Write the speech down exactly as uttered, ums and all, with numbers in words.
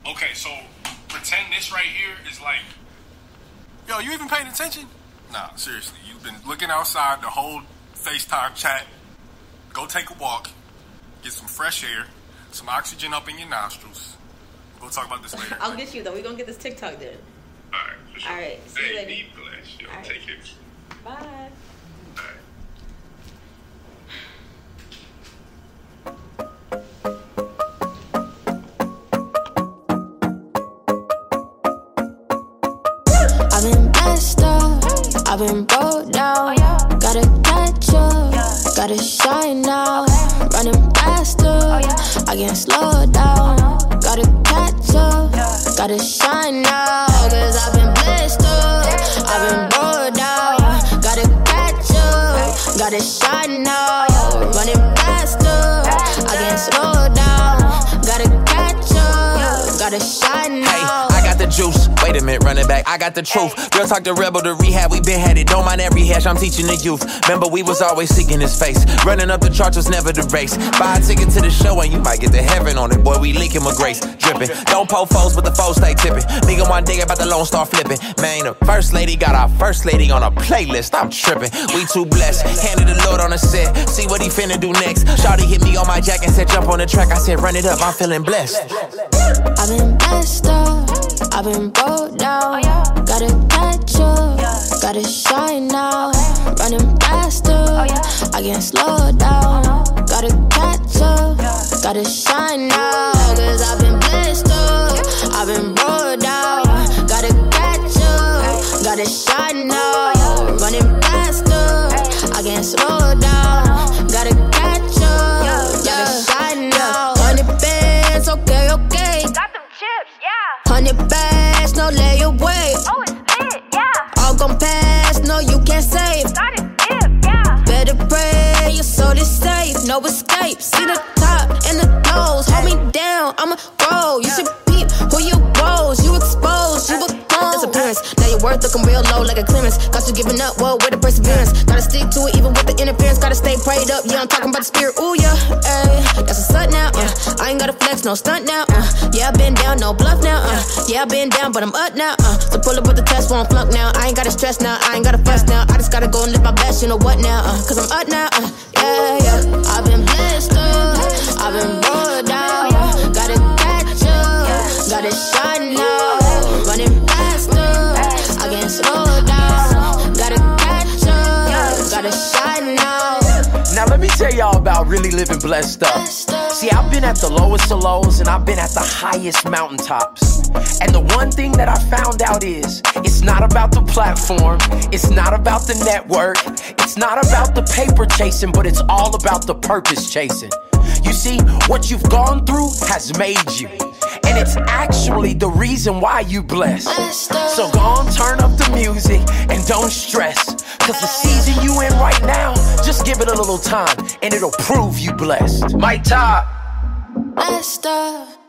Okay, so pretend this right here is like... Yo, you even paying attention? Nah, seriously. You've been looking outside the whole FaceTime chat. Go take a walk. Get some fresh air. Some oxygen up in your nostrils. We'll talk about this later. I'll get you, though. We're going to get this TikTok done. All right, for sure. All right. See hey, you later. be blessed. Yo, All right. take care. Bye. I've been blessed up, I've been broke down. Gotta catch up, gotta shine now. Running faster, I can't slow down. Gotta catch up, gotta shine now. Cause I've been blessed up, I've been broke down. Gotta catch up, gotta shine now. Running faster, I can't slow down. Gotta catch up, gotta shine now. Hey, I got the juice. Wait a minute, run it back. I got the truth. Girl, talk to rebel to rehab. We been had it. Don't mind every hash. I'm teaching the youth. Remember, we was always seeking his face. Running up the charts was never the race. Buy a ticket to the show and you might get to heaven on it. Boy, we linking with grace. Dripping. Don't poke foes, but the foes stay tipping. Nigga one day about the Lone Star flipping. Man, the first lady got our first lady on a playlist. I'm tripping. We too blessed. Handed the Lord on the set. See what he finna do next. Shawty hit me on my jack and said jump on the track. I said run it up. I'm feeling blessed. I've been blessed up, I've been broke down. Gotta catch up, gotta shine now. Running faster, I can't slow down. Gotta catch up, gotta shine now. Cause I've been blessed up, I've been broke down. Gotta catch up, gotta shine now. Running faster, I can't slow down. Gotta catch up, gotta shine now. Hundred bands, okay, okay. Got them chips, yeah. Hundred bags, no layaway. Oh, it's lit, yeah. All gon' pass, no you can't save. Got it, dip, yeah. Better pray, your soul is safe, no escape. See the top and the lows, hold me down, I'ma grow. You should peep who you rose, you exposed, you a clone. Disappearance, now your worth looking real low like a clearance. Got you giving up, whoa, with the perseverance. Gotta stick to it even with the interference. Gotta stay prayed up, yeah, I'm talking about the spirit, ooh yeah. Ay, that's a slut now, uh. I ain't gotta flex, no stunt now, uh. Yeah, I been down, no bluff now, uh. Yeah, I been down, but I'm up now, uh. So pull up with the test, won't flunk now. I ain't gotta stress now, I ain't gotta fuss now. I just gotta go and live my best, you know what now, uh. Cause I'm up now, uh. Yeah, yeah. I've been blessed up, I've been rolled down. Gotta catch up, gotta shine now. Running faster, I can't slow down. Gotta catch up, gotta shine now. Now let me tell y'all about really living blessed up. See, I've been at the lowest of lows and I've been at the highest mountaintops. And the one thing that I found out is, it's not about the platform, it's not about the network, it's not about the paper chasing, but it's all about the purpose chasing. You see, what you've gone through has made you, and it's actually the reason why you blessed. So go on, turn up the music and don't stress, cause the season you in right now, just give it a little time and it'll prove you blessed. My top. Blessed up,